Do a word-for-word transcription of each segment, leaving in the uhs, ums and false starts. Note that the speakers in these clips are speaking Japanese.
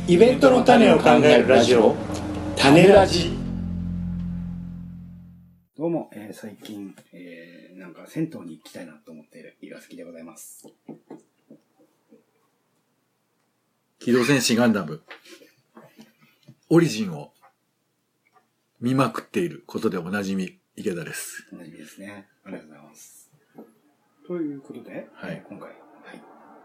イベントの種を考えるラジオ、種ラジ。 どうも、えー、最近、えー、なんか銭湯に行きたいなと思っている岩崎でございます。 機動戦士ガンダムオリジンを見まくっていることでおなじみ池田です。 おなじみですね。ありがとうございます。ということで、 はいえー、今回、はい。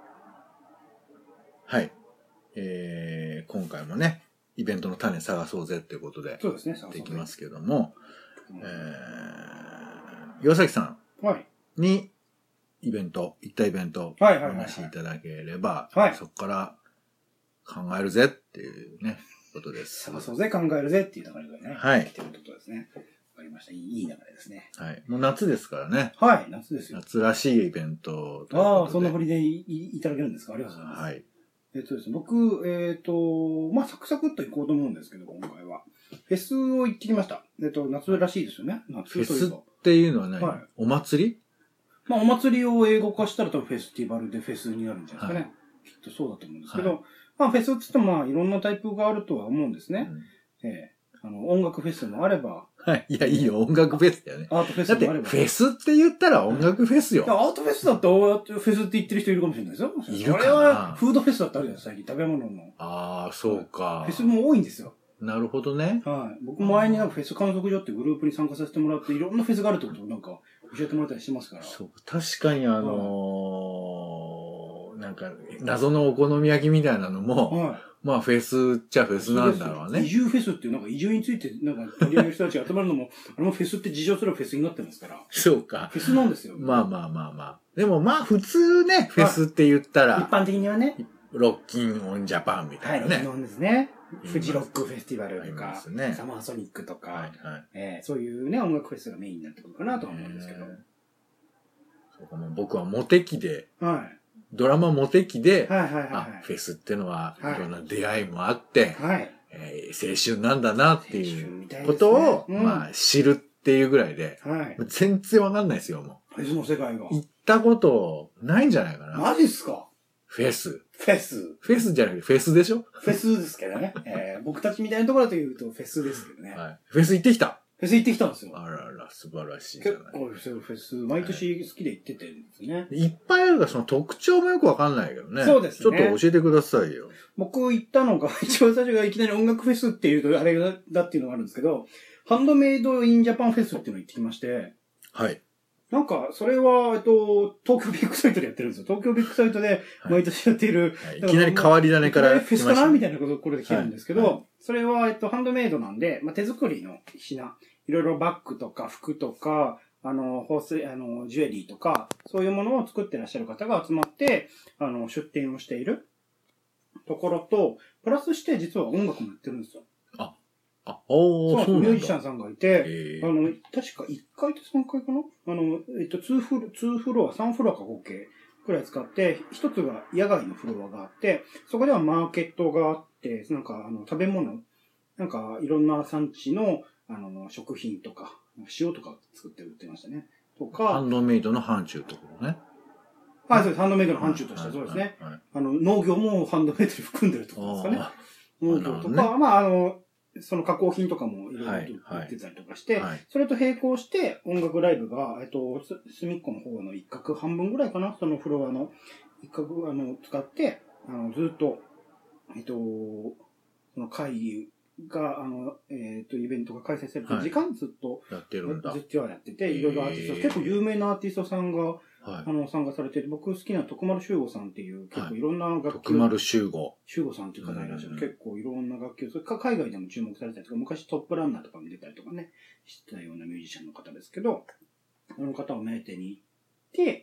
はい。えー、今回もね、イベントの種探そうぜっていうことで、 そうですね、 できますけども、 うん、 えー、岩崎さんにイベント、行ったイベント、お話しいただければ、 はい、 そこから考えるぜっていうね、ことです。 探そうぜ、考えるぜっていう流れでね、 はい。 来てることですね。わかりました。いい、いい流れですね。 はい。もう夏ですからね。 はい、夏ですよ。 夏らしいイベントと。 ああ、そんな振りで い, い, いただけるんですか？ありがとうございます。はい。えっとですね、僕、えっと、まあ、サクサクっと行こうと思うんですけど、今回は。フェスを行ってきました。えっと、夏らしいですよね。夏フェスっていうのは何？はい、お祭り？ まあ、お祭りを英語化したら多分フェスティバルでフェスになるんじゃないですかね。はい、きっとそうだと思うんですけど、はい、まあ、フェスって言ってもまあ、いろんなタイプがあるとは思うんですね。うん、ええあの、音楽フェスもあれば。 はい。いや、いいよ。音楽フェスだよね。 アートフェスもあれば。 だって、フェスって言ったら音楽フェスよ。 いや、アートフェスだって、フェスって言ってる人いるかもしれないですよ。 いるかな。 それは、フードフェスだってあるじゃないですか、最近。食べ物の。 ああ、そうか。 フェスも多いんですよ。 なるほどね。 はい。僕前になんかフェス観測所ってグループに参加させてもらって、いろんなフェスがあるってことをなんか教えてもらったりしてますから。 そう。確かにあのー、なんか、謎のお好み焼きみたいなのも、はい、まあフェスっちゃフェスなんだろうね。 移住フェスっていうなんか移住についてなんか取り上げる人たちが集まるのも、あれもフェスって事情すればフェスになってますから。 そうか。 フェスなんですよ。 まあまあまあまあ。でもまあ普通ね、フェスって言ったら。 一般的にはね。 ロッキンオンジャパンみたいなね。 はい、なんですね。フジロックフェスティバルとか、 ね、 サマーソニックとか、 はいはいえー、そういうね、音楽フェスがメインになってくるかなと思うんですけど。 そうかもう僕はモテ期で、 はい、 ドラマモテ期で、 はいはいはいはい、 あ、フェスってのはいろんな出会いもあって、 はいえー、青春なんだなっていうことを、ねうん、まあ知るっていうぐらいで、はい、全然わかんないですよ、もう。フェスの世界が。 行ったことないんじゃないかな。 マジっすか？ フェス。 フェス。 フェスじゃなくてフェスでしょ？ フェスですけどね。えー、僕たちみたいなところだと言うとフェスですけどね。 はい。フェス行ってきた。 フェス行ってきたんですよ。 あらら、素晴らしいじゃない。 結構フェス、毎年好きで行っててですね、はい。 いっぱいあるからその特徴もよくわかんないけどね。 そうですね。 ちょっと教えてくださいよ。 僕行ったのが、一番最初がいきなり音楽フェスっていうと、あれだっていうのがあるんですけど、ハンドメイドインジャパンフェスっていうのを行ってきまして。はい。なんか、それは、えっと、東京ビッグサイトでやってるんですよ。東京ビッグサイトで毎年やっている。 はい、いきなり変わり種から、 ね。フェスかなみたいなことこれで来てるんですけど、はいはい、それは、えっと、ハンドメイドなんで、まあ、手作りの品。いろいろバッグとか服とか、あの、宝石、あの、ジュエリーとか、そういうものを作ってらっしゃる方が集まって、あの、出店をしているところと、プラスして実は音楽もやってるんですよ。 あ、あ、おー、 そう、ミュージシャンさんがいて、あの、確かいっかいとさんかいかなあの、えっと、2フロ、2フロア、さんフロアか合計くらい使って、一つが野外のフロアがあって、そこではマーケットがあって、なんか、あの、食べ物、なんか、いろんな産地の、あの、食品とか、塩とか作って売ってましたね。とか。 ハンドメイドの範疇ってことね。 はい、そうです。ハンドメイドの範疇としてはそうですね。はいはいはい、あの、農業もハンドメイドに含んでるってことですかね。農業とか、ね、まあ、あの、その加工品とかもいろいろ売ってたりとかして、はいはい、それと並行して音楽ライブが、えっと、隅っこの方の一角半分ぐらいかな、そのフロアの一角、あの、使って、あの、ずっと、えっと、その会議が、あの、えっと、イベントが開催されてる時間、はい、ずっと、 やってるんだ。 ずっとやってて、いろいろアーティスト、結構有名なアーティストさんが、はい、あの、参加されてて、僕好きな徳丸修吾さんっていう、結構いろんな楽器を、はい、徳丸修吾。 修吾さんっていう方いらっしゃる、うんうん、結構いろんな楽器を、それか海外でも注目されたりとか、昔トップランナーとかも出たりとかね、してたようなミュージシャンの方ですけど、あの方を目当てに行って、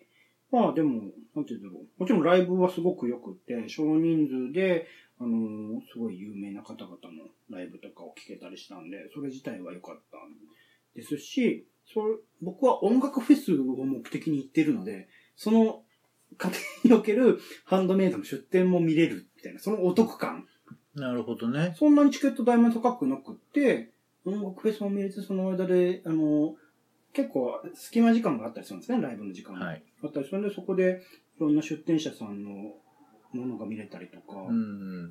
まあでも、なんていうんだろう。もちろんライブはすごく良くって、少人数で、あのー、すごい有名な方々のライブとかを聴けたりしたんで、それ自体は良かったんですし、それ僕は音楽フェスを目的に行ってるので、その過程におけるハンドメイドの出店も見れるみたいな、そのお得感。 なるほどね。 そんなにチケット代も高くなくって、音楽フェスも見れて、その間で、あのー、結構隙間時間があったりするんですね、ライブの時間が。はい。あったりするんで、そこでいろんな出店者さんのものが見れたりとか、 うん、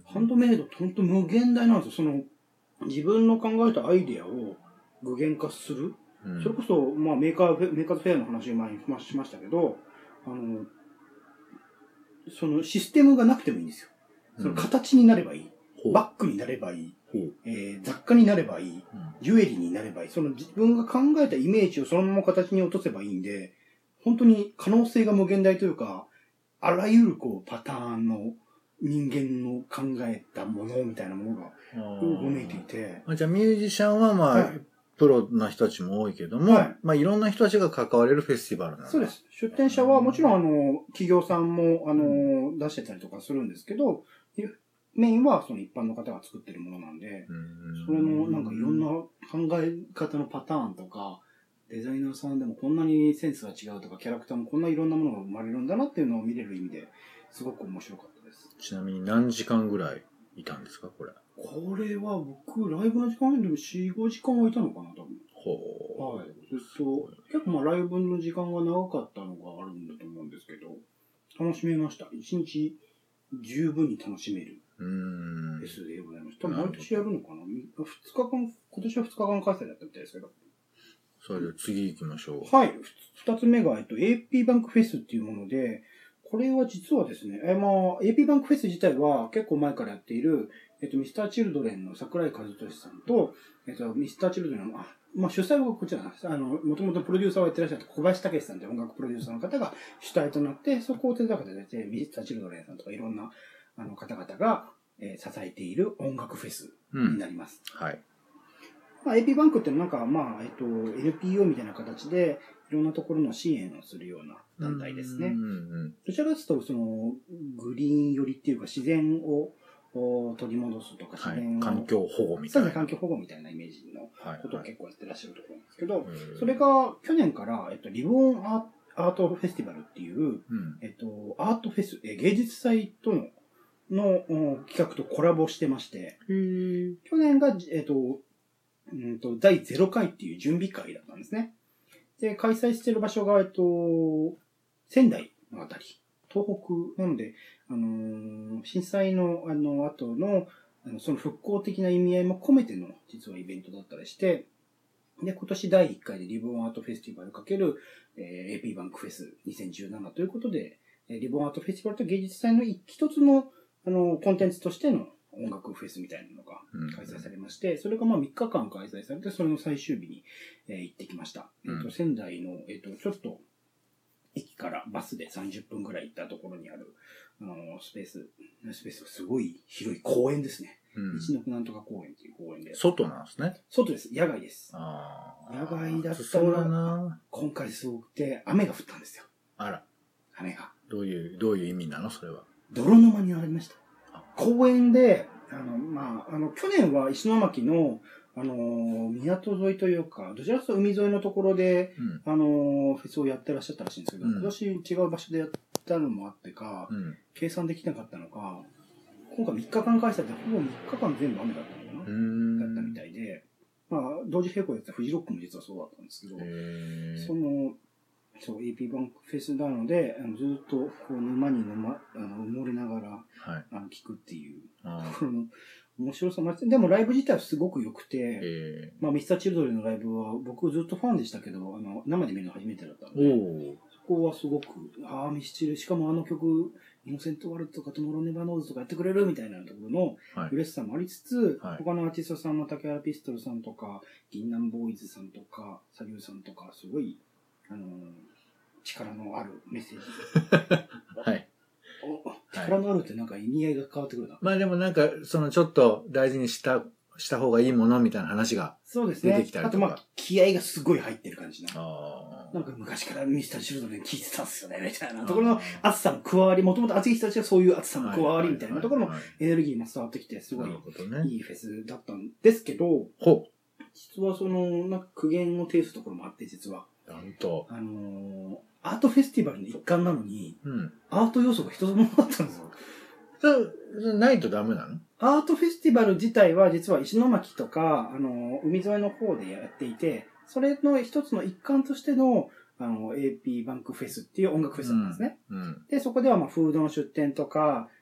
ハンドメイドって本当無限大なんですよ。その、自分の考えたアイデアを具現化する。うん、それこそ、まあメーカー、メーカーズフェアの話を前にしましたけど、あの、そのシステムがなくてもいいんですよ。その形になればいい。うん、バッグになればいい。えー、雑貨になればいい。ジュエリーになればいい。その自分が考えたイメージをそのまま形に落とせばいいんで、本当に可能性が無限大というか、あらゆるこうパターンの人間の考えたものみたいなものがうごめいていて。 じゃあミュージシャンはまあ、はい、プロな人たちも多いけども、はい、まあいろんな人たちが関われるフェスティバルなんだ。 そうです。出展者はもちろんあの、企業さんもあの、うん、出してたりとかするんですけど、メインはその一般の方が作ってるものなんで、それのなんかいろんな考え方のパターンとか、デザイナーさんでもこんなにセンスが違うとか、キャラクターもこんないろんなものが生まれるんだなっていうのを見れる意味ですごく面白かったです。 ちなみに何時間ぐらいいたんですか、これ。 これは僕、ライブの時間でもよん、ごじかんはいたのかな、多分。 ほう。 はい。ずっと、結構まあライブの時間が長かったのがあるんだと思うんですけど、楽しめました。一日十分に楽しめる。フェスでございました。多分毎年やるのかな。ふつかかん、今年はふつかかん開催だったみたいですけど。 それで次行きましょう。はい。二つ目が、えっと、エーピー バンクフェスっていうもので、これは実はですね、え、まあ、エーピー バンクフェス自体は結構前からやっている、えっと、ミスターチルドレンの桜井和俊さんと、えっと、ミスターチルドレンの、あ、まあ、主催はこちらなんです。あの、もともとプロデューサーをやってらっしゃった小林武史さんという音楽プロデューサーの方が主体となって、そこを手伝う形で、ミスターチルドレンさんとかいろんな、あの方々が、えー、支えている音楽フェスになります。 うん、はい。 まあ、エーピー バンクってなんか、まあ、えっと、エルピーオー みたいな形で、いろんなところの支援をするような団体ですね。どちらかというと、その、グリーン寄りっていうか、自然を取り戻すとか、自然を、 はい、環境保護みたいな。 そうですね、環境保護みたいなイメージのことを結構やってらっしゃるところなんですけど、はいはい、それが去年から、えっと、リボンアートフェスティバルっていう、うん、えっと、アートフェス、え芸術祭との、の企画とコラボしてまして、去年が、えっと、うんと、だいゼロかいっていう準備会だったんですね。で、開催している場所が、えっと、仙台のあたり。東北なので、あのー、震災の、あの、後の、あの、その復興的な意味合いも込めての、実はイベントだったりして、で、今年だいいっかいでリボンアートフェスティバル×えー、エーピー バンクフェスにせんじゅうななということで、リボンアートフェスティバルと芸術祭の一つの、あの、コンテンツとしての音楽フェスみたいなのが開催されまして、うん、それがまあみっかかん開催されて、それの最終日に、えー、行ってきました。うん、えっと、仙台の、えっと、ちょっと、駅からバスでさんじゅっぷんぐらい行ったところにある、あの、スペース、スペースすごい広い公園ですね。うん、一ノなんとか公園っていう公園で。 外なんですね。 外です。野外です。 あ野外だったのが、今回すごくて、雨が降ったんですよ。 あら。 雨が。 どういう、どういう意味なのそれは。 泥沼にありました。公園で、あの、まあ、あの、去年は石巻の、あの、港沿いというか、どちらかというと海沿いのところで、うん、あの、フェスをやってらっしゃったらしいんですけど、うん、今年違う場所でやったのもあってか、うん、計算できなかったのか、今回みっかかん開催でほぼみっかかん全部雨だったのかなだったみたいで、まあ、同時並行でやったフジロックも実はそうだったんですけど、その、そう、エーピー バンクフェスなので、あのずっとこう沼に沼あの埋もれながら、はい、あの聞くっていうところの面白さもあって、でもライブ自体はすごく良くて、まあ、ミスターチルドレンのライブは僕ずっとファンでしたけど、あの生で見るの初めてだったので、そこはすごく、ああ、ミスチル、しかもあの曲、イノセントワールドとかトモローネバーノーズとかやってくれるみたいなところの嬉しさもありつつ、はい、他のアーティストさんも竹原ピストルさんとか、銀杏ボーイズさんとか、サリューさんとか、すごい、あのー、力のあるメッセージ。 はい。 力のあるってなんか意味合いが変わってくるな。 まあでもなんか、そのちょっと大事にした、した方がいいものみたいな話が出てきたりとか。そうですね。 あとまあ、気合がすごい入ってる感じな。あなんか昔からミスターチルドレン聞いてたんですよね、みたいなところの熱さも加わり、もともと熱い人たちはそういう熱さも加わりみたいなところのエネルギーも伝わってきて、すごいいいフェスだったんですけど、 ほう。 実はその、なんか苦言を呈すところもあって、実は。 なんと。 あのー、アートフェスティバルの一環なのに、うん、アート要素が一つもなかったんですよ。 それ、ないとダメなの？ アートフェスティバル自体は実は石巻とか、あの、海沿いの方でやっていて、それの一つの一環としての、あの、エーピー バンクフェスっていう音楽フェスなんですね。うんうん、で、そこではまあ、フードの出店とか、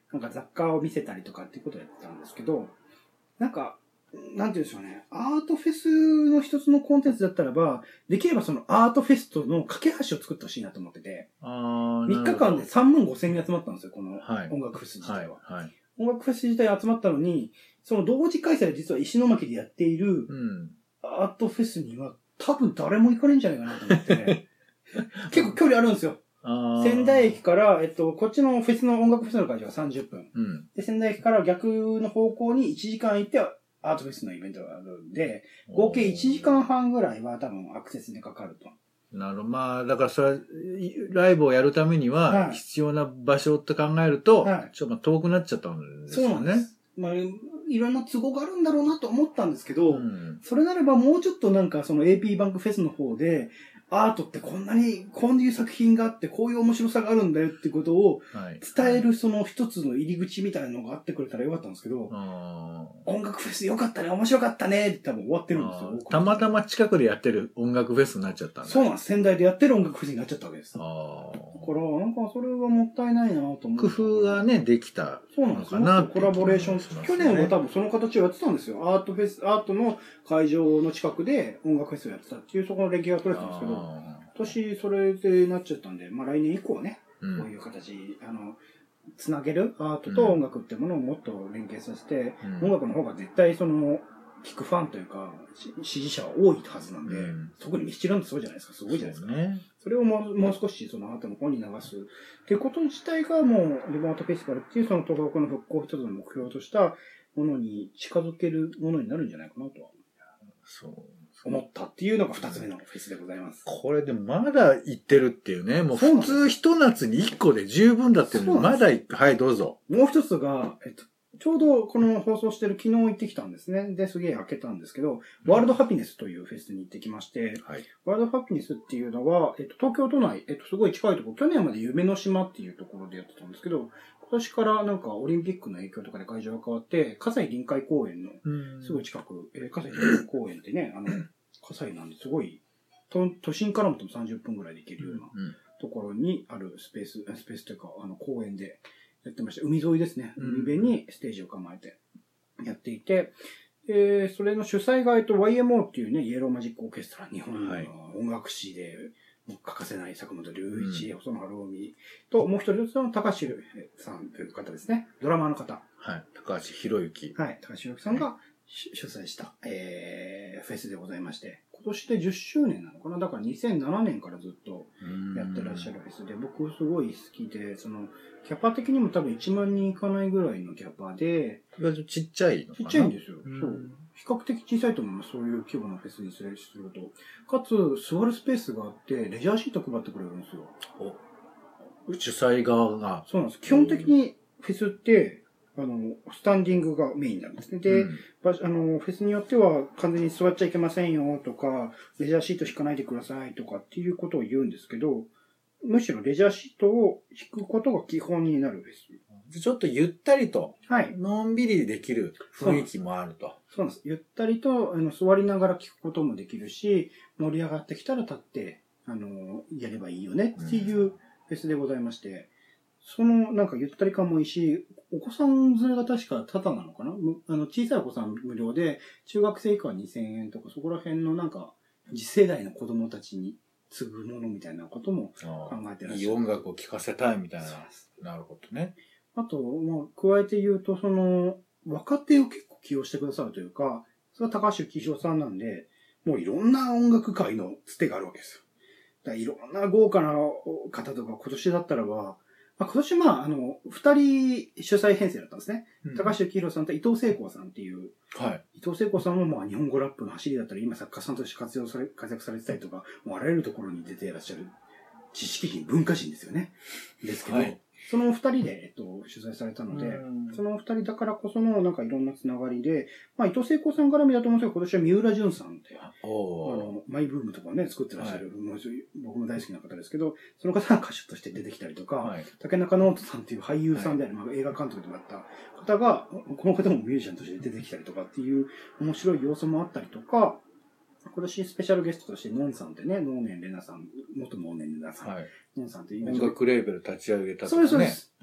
なんか雑貨を見せたりとかっていうことをやってたんですけど、なんか、なんて言うんでしょうね。アートフェスの一つのコンテンツだったらば、できればそのアートフェスとの架け橋を作ってほしいなと思ってて、 あみっかかんでさんまんごせんにん集まったんですよ、このはい音楽フェス自体は。 はい。はい。 音楽フェス自体集まったのに、その同時開催で実は石巻でやっているうん。 アートフェスには多分誰も行かないんじゃないかなと思って、結構距離あるんですよ。 あ仙台駅から、えっと、こっちのフェスの音楽フェスの会場はさんじゅっぷん。 うん。 で、仙台駅から逆の方向にいちじかん行ってアートフェスのイベントがあるんで、合計いちじかんはんぐらいは多分アクセスでかかると。 なるほど。まあ、だからそれは、いライブをやるためにはは、 い必要な場所って考えると、 はいちょっとまあ遠くなっちゃったんですよね。 そうなんです。まあ、いろんな都合があるんだろうなと思ったんですけど、 うん。 それならばもうちょっとなんかその エーピー バンクフェスの方で、アートってこんなに、こういう作品があって、こういう面白さがあるんだよってことをはい。 伝えるその一つの入り口みたいなのがあってくれたらよかったんですけど、 あ音楽フェスよかったね、面白かったねって多分終わってるんですよ。 たまたま近くでやってる音楽フェスになっちゃったんだ。 そうなんです。仙台でやってる音楽フェスになっちゃったわけです。だかあら、なんかそれはもったいないなと思って。 工夫がね、できたそうなんですよ。 のかなコラボレーション。去年は多分。 分その形をやってたんですよ。アートフェス、アートの会場の近くで音楽フェスをやってたっていう、そこの連携が取れてたんですけど、 あ今年それでなっちゃったんで、まあ来年以降ね、 ーうんこういう形、あの、つなげるアートと音楽ってものをもっと連携させて、 うん音楽の方が絶対その、聴くファンというか、し支持者は多いはずなんで、 うん特にミスチルなんてそうじゃないですか、すごいじゃないですか。 そうね。 それをもうもう少しそのアートの方に流すっていうこと自体がもうリモートフェスティバルっていうその東北の復興を一つの目標としたものに近づけるものになるんじゃないかなとはそう。 思ったっていうのが二つ目のフェスでございます。 これでもまだ行ってるっていうね。もうそうなんです普通一夏に一個で十分だっていうのにそうなんでまだ行く。はい、どうぞ。 もう一つが、えっと、ちょうどこの放送してる昨日行ってきたんですね。で、すげえ開けたんですけど、ワールドハピネスというフェスに行ってきまして、 はい。 ワールドハピネスっていうのは、えっと、東京都内、えっと、すごい近いところ、去年まで夢の島っていうところでやってたんですけど、今年からなんかオリンピックの影響とかで会場が変わって、葛西臨海公園のすごい近く、えー、葛西臨海公園ってね、あの、葛西なんですごい、都都心からも多分さんじゅっぷんぐらいで行けるようなうん。 ところにあるスペース、スペースというか、あの、公園でやってました。海沿いですね。 うん海辺にステージを構えてやっていて、で、それの主催が、えっと、ワイエムオー っていうね、イエローマジックオーケストラ、日本のはい音楽史でもう欠かせない坂本龍一、 うん細野晴臣と、もう一人ずつの高橋さんという方ですね。ドラマーの方。 はい。高橋博之。 はい。高橋宏樹さんが主主催した、えー、フェスでございまして、今年でじゅっしゅうねんなのかな。だからにせんななねんからずっとやってらっしゃるフェスで、僕すごい好きで、その、キャパ的にも多分いちまんにんいかないぐらいのキャパで、 意外とちっちゃいのかな。 ちっちゃいんですよ。 うんそう。比較的小さいと思います。そういう規模のフェスにするすると。かつ、座るスペースがあって、レジャーシート配ってくれるんですよ。 お主催側が。 そうなんです。基本的にフェスって、あの、スタンディングがメインなんですね。で、 うん場所あの、フェスによっては完全に座っちゃいけませんよとか、レジャーシート引かないでくださいとかっていうことを言うんですけど、むしろレジャーシートを引くことが基本になるフェス。 ちょっとゆったりと、 はい。 のんびりできる雰囲気もあると。 そうなんです。ゆったりと、あの、座りながら聞くこともできるし、盛り上がってきたら立って、あの、やればいいよねっていうフェスでございまして、その、なんかゆったり感もいいし、お子さん連れが確かタダなのかなむあの、小さいお子さん無料で、中学生以下はにせんえんとか、そこら辺のなんか、次世代の子供たちに継ぐものみたいなことも考えてらっしゃる。 いい音楽を聴かせたいみたいなそうです。 なるほどね。 あと、まあ、加えて言うと、その、若手を結構起用してくださるというか、それは高橋幸宏さんなんで、もういろんな音楽界のつてがあるわけですよ。だからいろんな豪華な方とか、今年だったらば、まあ、今年まあ、あの、二人主催編成だったんですね。 うん高橋幸宏さんと伊藤聖子さんっていう、 はい。 伊藤聖子さんもまあ日本語ラップの走りだったり、今作家さんとして活用され、活躍されてたりとか、もうあらゆるところに出ていらっしゃる知識人、文化人ですよね。ですけど、 はいその二人で、えっと、主催されたので、 うんその二人だからこそのなんかいろんなつながりで、まあ伊藤聖子さん絡みだと思うんですけど、今年は三浦淳さんって、あおーの、マイブームとかをね、作ってらっしゃる、 はもう僕も大好きな方ですけど、その方が歌手として出てきたりとか、 はい。 竹中直人さんっていう俳優さんである、まあ、映画監督でもあった方が、この方もミュージシャンとして出てきたりとかっていう面白い要素もあったりとか、今年スペシャルゲストとしてノンさんってね、ノーネンレナさん、元ノーネンレナさん、 はい。 ノンさんっていう音楽レーベル立ち上げたとそうです、 かね。 そうです。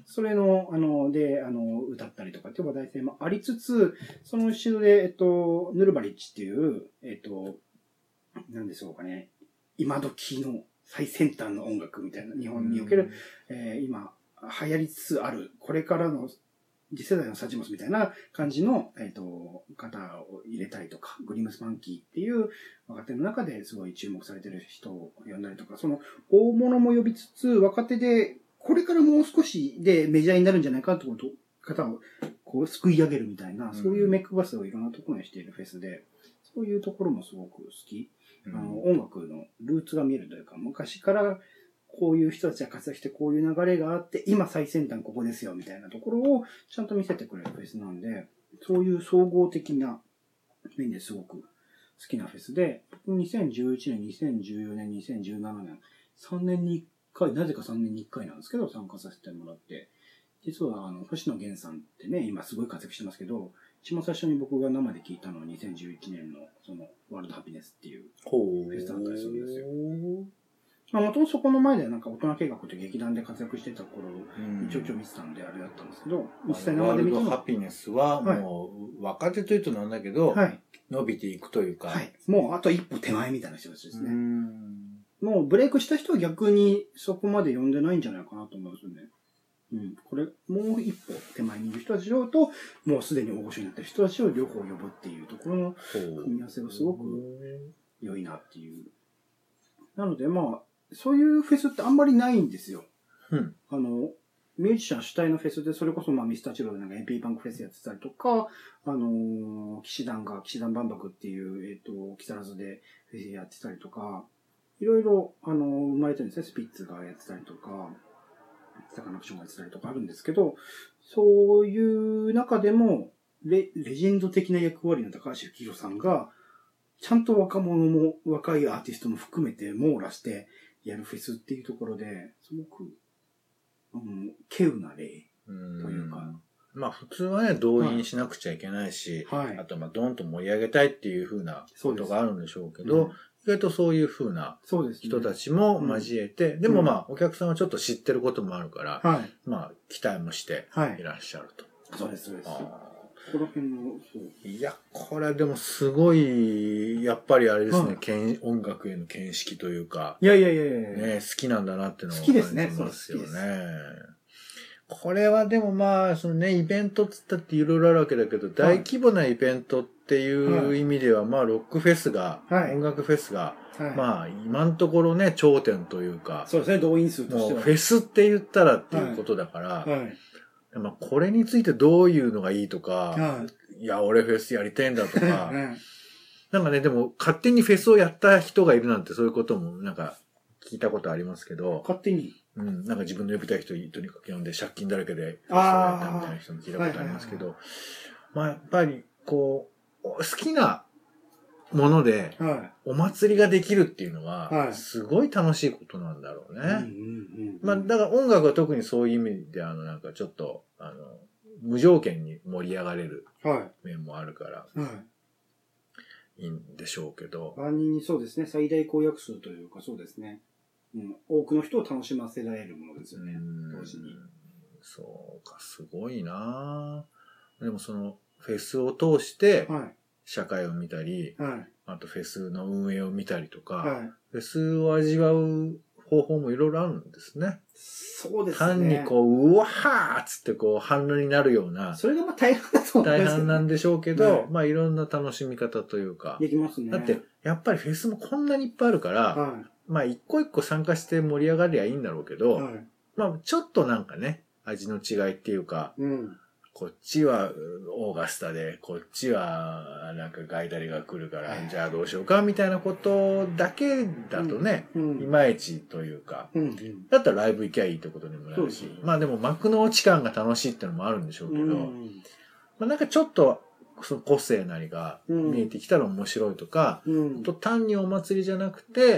それの、あの、で、あの、歌ったりとかっていう話題性もありつつ、その後ろで、えっと、ヌルバリッチっていう、えっと、なんでしょうかね、今時の最先端の音楽みたいな、日本における、えー、今、流行りつつある、これからの次世代のサチモスみたいな感じの、えっと、方を入れたりとか、グリムスパンキーっていう若手の中ですごい注目されてる人を呼んだりとか、その大物も呼びつつ、若手で、これからもう少しでメジャーになるんじゃないかってこと、方をこう、すくい上げるみたいな、そういうメックバスをいろんなところにしているフェスで、そういうところもすごく好き。あの、音楽のルーツが見えるというか、昔からこういう人たちが活躍してこういう流れがあって、今最先端ここですよみたいなところをちゃんと見せてくれるフェスなんで、そういう総合的な面ですごく好きなフェスで、にせんじゅういちねん、にせんじゅうよねん、にせんじゅうななねん、さんねんにいっかい、なぜかさんねんにいっかいなんですけど、参加させてもらって、実はあの、星野源さんってね、今すごい活躍してますけど、一番最初に僕が生で聞いたのはにせんじゅういちねんのその、ワールドハピネスっていうフェスだったりするんですよ。まあ、もともとそこの前でなんか大人計画って劇団で活躍してた頃、ちょいちょい見てたんであれだったんですけど、実際生で見たのワールドハピネスはもう、若手というとなんだけど、はい、伸びていくというか、 はい。もうあと一歩手前みたいな人たちですね。もうブレイクした人は逆にそこまで呼んでないんじゃないかなと思うんですよね。うん。これ、もう一歩手前にいる人たちと、もうすでに大御所になってる人たちを両方呼ぶっていうところの組み合わせがすごく良いなっていう。なのでまあ、そういうフェスってあんまりないんですよ。 うん。 あの、ミュージシャン主体のフェスで、それこそまあミスターチルドでなんか エムピー パンクフェスやってたりとか、あのー、騎士団が、騎士団万博っていう、えっ、ー、と、木更津でフェスやってたりとか、いろいろ、あのー、生まれてるんですね。スピッツがやってたりとか、サカナクションがやってたりとかあるんですけど、そういう中でも、レ、レジェンド的な役割の高橋幸宏さんが、ちゃんと若者も、若いアーティストも含めて網羅してやるフェスっていうところで、すごく、うん、稀有な例というか。 うまあ普通はね、動員しなくちゃいけないし、はい、あとまあドンと盛り上げたいっていう風なことがあるんでしょうけど、うん、意外とそういう風な人たちも交えて、で, ねうん、でもまあお客さんはちょっと知ってることもあるから、はい、まあ期待もしていらっしゃると。 はい、そうです、そうです。この辺の、そう。 いや、これでもすごい、やっぱりあれですね、はい、音楽への見識というか。 いやいやいやいやね、好きなんだなっていうのを好きですね。 感じますよね。これはでもまあ、そのね、イベントっつったっていろいろあるわけだけど、大規模なイベントっていう意味では、まあ、ロックフェスが、はい、音楽フェスが、はい、まあ、今のところね、頂点というか。 そうですね、動員数としては。 もうフェスって言ったらっていうことだから、はいはいまあ、これについてどういうのがいいとか、はい、いや、俺フェスやりたいんだとか、なんかね、でも勝手にフェスをやった人がいるなんてそういうこともなんか聞いたことありますけど、 勝手にうん、なんか自分の呼びたい人とにかく呼んで借金だらけでフェスをやったみたいな人も聞いたことありますけど、まあやっぱりこう、好きなもので、お祭りができるっていうのは、すごい楽しいことなんだろうね。まあ、だから音楽は特にそういう意味で、あの、なんかちょっと、あの、無条件に盛り上がれる面もあるから、いいんでしょうけど。 万人にそうですね、最大公約数というかそうですね。うん、多くの人を楽しませられるものですよね、同時に。 そうか、すごいなぁ。でもその、フェスを通して、はい社会を見たり、はい、あとフェスの運営を見たりとか、はい、フェスを味わう方法もいろいろあるんですね。 そうですね。 単にこう、うわーっつってこう、反応になるような。 それがまあ大変だと思います、ね。 大変なんでしょうけど、はい、まあいろんな楽しみ方というか。 できますね。 だって、やっぱりフェスもこんなにいっぱいあるから、はい、まあ一個一個参加して盛り上がりゃいいんだろうけど、はい、まあちょっとなんかね、味の違いっていうか、うんこっちはオーガスタで、こっちはなんかガイダリが来るから、じゃあどうしようかみたいなことだけだとね、うん、いまいちというか、うん、だったらライブ行きゃいいってことにもなるし、うん、まあでも幕の内感が楽しいってのもあるんでしょうけど、うん、まあなんかちょっとその個性なりが見えてきたら面白いとか、うん、と単にお祭りじゃなくて、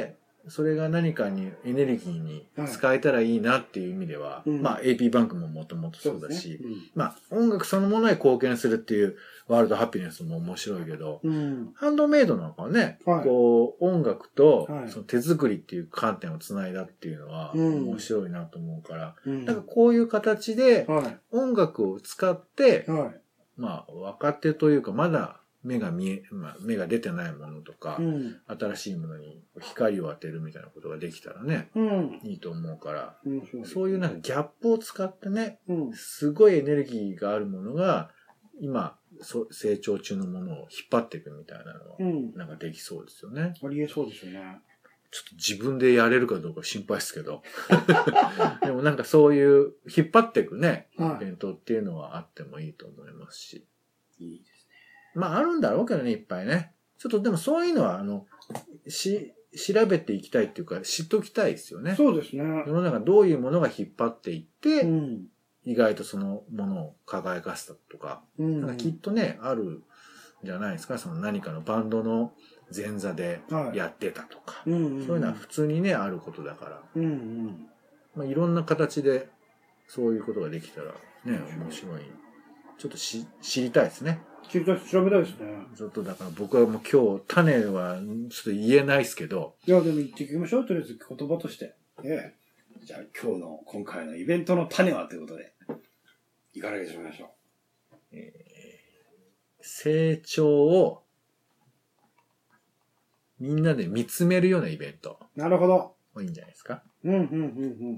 それが何かにエネルギーに使えたらいいなっていう意味では、 うん、 まあ エーピー バンクももともとそうだし、 ねうん、 まあ音楽そのものに貢献するっていうワールドハピネスも面白いけど、 うん、 ハンドメイドなんかはね、はい、こう音楽とその手作りっていう観点をつないだっていうのは面白いなと思うから、うん、なんかこういう形で音楽を使って、はい、まあ若手というかまだ目が見え、まあ、目が出てないものとか、うん、新しいものに光を当てるみたいなことができたらね、うん、いいと思うから、うん、そういうなんかギャップを使ってね、うん、すごいエネルギーがあるものが、今、成長中のものを引っ張っていくみたいなのは、うん、なんかできそうですよね。 ありえそうですよね。 ちょっと自分でやれるかどうか心配ですけど。でもなんかそういう引っ張っていくね、はい、イベントっていうのはあってもいいと思いますし。 いいですね。 まああるんだろうけどね、いっぱいね。ちょっとでもそういうのは、あの、し、調べていきたいっていうか知っときたいですよね。 そうですね。 世の中どういうものが引っ張っていって、うん、意外とそのものを輝かせたとか、うん、なんかきっとね、あるんじゃないですか。その何かのバンドの前座でやってたとか、はいうんうん、そういうのは普通にね、あることだから、うんうんまあ、いろんな形でそういうことができたらね、面白い。ちょっとし知りたいですね。 知りたい、調べたいですね。 ちょっとだから僕はもう今日、種はちょっと言えないですけど。 いや、でも言っていきましょう。とりあえず言葉として。ええ。じゃあ今日の、今回のイベントの種はということで、いかがでしょうましょう。 えー、成長をみんなで見つめるようなイベント。 なるほど。 いいんじゃないですか。 うん、うん、うん、うん。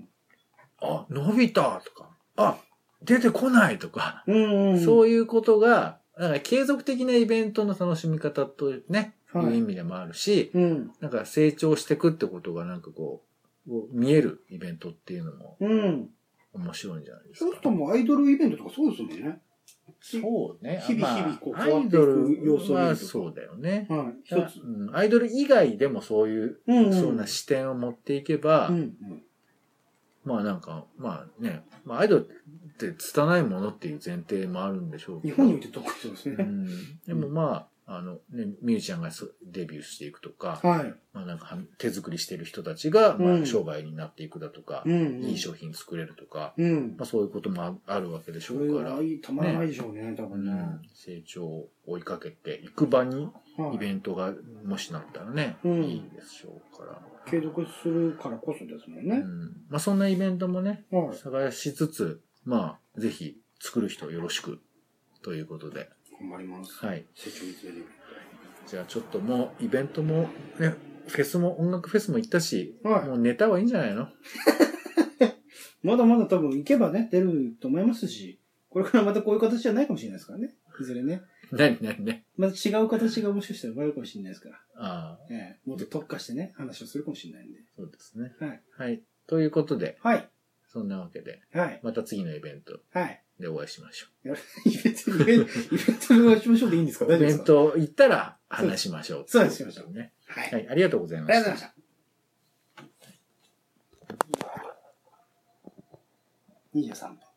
あ、伸びたとか。あ、出てこないとか。 うんうんうん、 そういうことが、なんか継続的なイベントの楽しみ方とね、はい、いう意味でもあるし、うん、なんか成長していくってことがなんかこう、見えるイベントっていうのも、面白いんじゃないですか。 そうするともうアイドルイベントとかそうですもんね。 そうね。 日々日々こう変わっていく要素はそうだよね。 はい。 一つ、うん。アイドル以外でもそういう、うんうん、そうな視点を持っていけば、うんうん、まあなんか、まあね、まあアイドルって拙いものっていう前提もあるんでしょうけど。 日本において特にですね。 うん。でもまあ、あのね、ミュージシャンがデビューしていくとか、はい、まあなんか手作りしてる人たちが、まあ商売になっていくだとか、うん、いい商品作れるとか、うん、まあそういうこともあるわけでしょうから。 たまらないでしょうね、ね多分ね、うん。 成長を追いかけていく場に、イベントがもしなったらね、はい、いいでしょうから。 継続するからこそですもんね。うん、 まあそんなイベントもね、はい、探しつつ、まあぜひ作る人よろしくということで。 頑張ります。 はい。 成長につれる。 じゃあちょっともうイベントも、ね、フェスも、音楽フェスも行ったし、はい、もう寝た方がいいんじゃないのまだまだ多分行けばね、出ると思いますし、これからまたこういう形じゃないかもしれないですからね。いずれね。 何何ね。 また違う形がもしかしたら生まれるかもしれないですから。 ああ。 ええ、もっと特化してね、話をするかもしれないんで。 そうですね。 はい。 はい。ということで。 はい。 そんなわけで。 はい。 また次のイベント。 はい。 でお会いしましょう。イベント、イベント、イベントでお会いしましょうでいいんですか？大丈夫ですか？ イベント行ったら話しましょう。 そうです、しましょう。 ね。はい。はい。ありがとうございました。 ありがとうございました。にじゅうさんぷん。